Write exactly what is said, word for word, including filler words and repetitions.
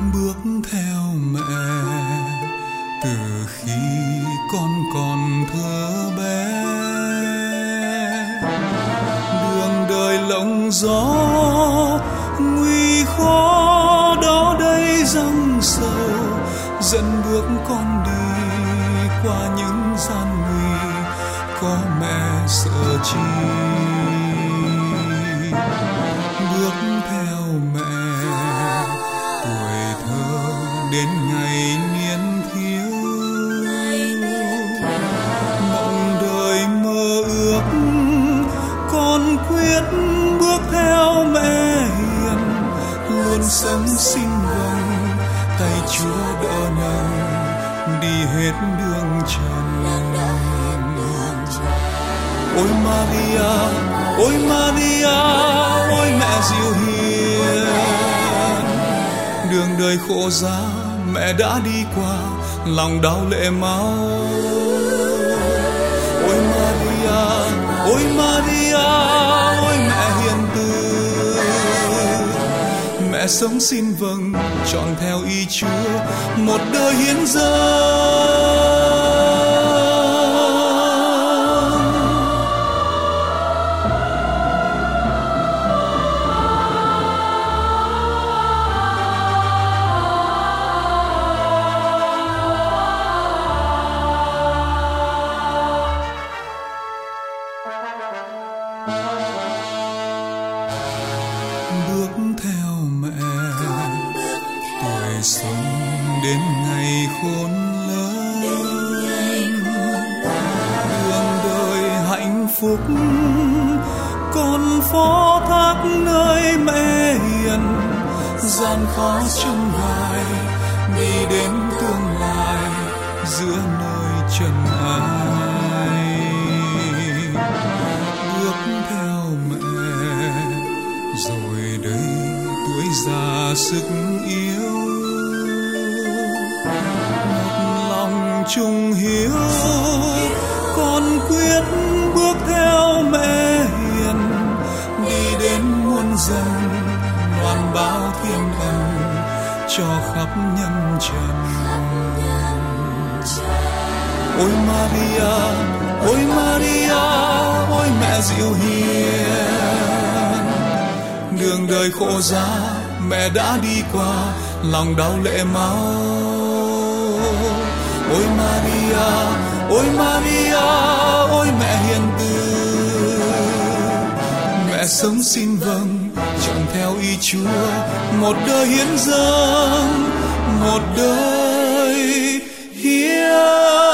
bước theo mẹ từ khi con còn thơ bé. Đường đời lộng gió nguy khó đó đây dâng sầu, dẫn bước con đi qua những gian nguy, có mẹ sợ chi. Bước theo mẹ tuổi thơ đến ngày niên thiếu, mộng đời mơ ước con quyết bước theo mẹ hiền, luôn sống xin vâng tay Chúa đỡ nâng đi hết đường trần. Ôi Maria, ôi Maria, ôi mẹ dịu hiền, đường đời khổ giá mẹ đã đi qua, lòng đau lệ máu. Ôi Maria, ôi Maria, ôi mẹ hiền từ, mẹ sống xin vâng trọn theo ý Chúa, một đời hiến dâng. Đến ngày khôn lớn, đường đời hạnh phúc con phó thác nơi mẹ hiền, gian khó trong gai đi đến tương lai giữa nơi trần ai. Bước theo mẹ rồi đây tuổi già sức yếu, chung hiếu con quyết bước theo mẹ hiền, đi đến muôn dân loan báo thiên ân cho khắp nhân trần. Ôi Maria, ôi Maria, ôi mẹ dịu hiền, đường đời khổ giá mẹ đã đi qua, lòng đau lệ máu. Ôi Maria, ôi Maria, ôi mẹ hiền từ, mẹ sống xin vâng trọn theo ý Chúa, một đời hiến dâng, một đời hiến